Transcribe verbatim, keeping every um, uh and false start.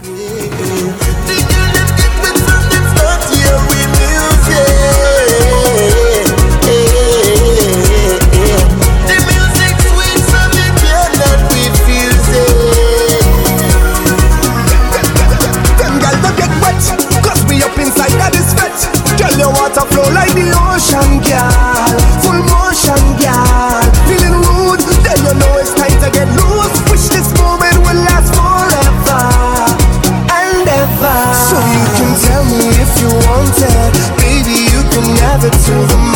Flow like the ocean, girl. Full motion, girl. Feeling rude, then you know it's time to get loose. Wish this moment will last forever and ever. So you can tell me if you want it, baby. You can have it till the